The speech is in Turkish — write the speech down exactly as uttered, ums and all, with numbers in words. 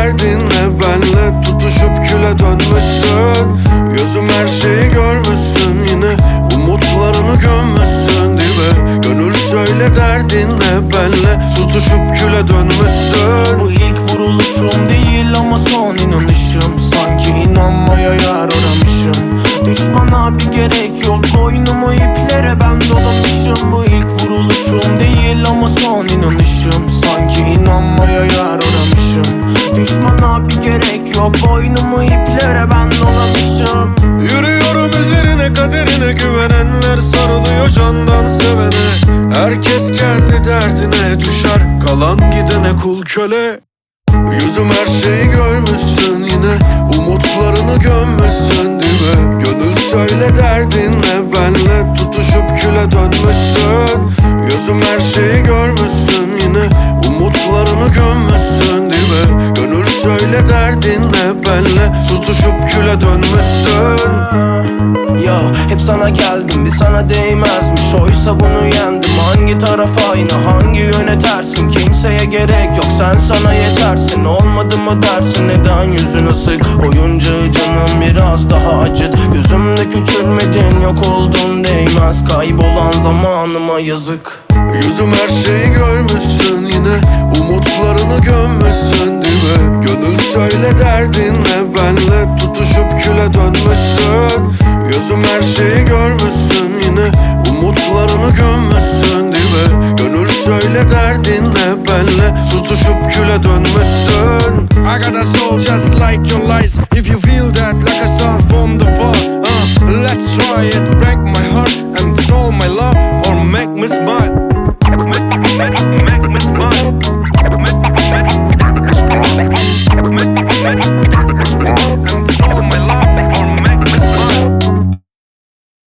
derdinle benle tutuşup küle dönmüşsün. Gözüm her şeyi görmüşsün, yine umutlarını gömmüşsün dibe. Gönül söyle derdinle benle tutuşup küle dönmüşsün. Bu ilk vuruluşum değil ama son inanışım. Sanki inanmaya yer aramışım. Düşmana bir gerek yok, boynumu iplere ben dolamışım. Bu ilk vuruluşum değil ama son inanışım. Sanki inanmaya yer aramışım. Düşmana bir gerek yok, boynumu iplere ben dolamışım. Yürüyorum üzerine, kaderine güvenenler sarılıyor candan sevene. Herkes kendi derdine düşer, kalan gidene kul köle. Yüzüm her şeyi görmüşsün, yine umutlarını gömmüşsün dibe. Gönül söyle derdinle benle tutuşup küle dönmüşsün. Gözüm her şeyi görmüşsün, yine umutlarını gömmüşsün dibe. Gönül söyle derdinle benle tutuşup küle dönmüşsün. Ya hep sana geldim, bir sana değmezmiş. Oysa bunu yendim. Hangi taraf aynı, hangi yöne tersin? Kimseye gerek yok, sen sana yetersin. Olmadı mı dersin, neden yüzün ısık? Oyuncağı canım biraz daha acıt. Gözümde küçülmedin, yok oldun değmez. Kaybolan zamanıma yazık. Yüzüm her şeyi görmüşsün, yine umutlarını gömmüşsün dibe. Gönül söyle derdinle benle tutuşup küle dönmüşsün. Gözüm her şeyi görmüşsün, yine umutlarını gömmüşsün dibe. Gönül söyle derdinle benle tutuşup küle dönmüşsün. I got a soul just like your lies. If you feel that like a star from the fall, uh, let's try it. Break my heart and stole my love, or make me smile.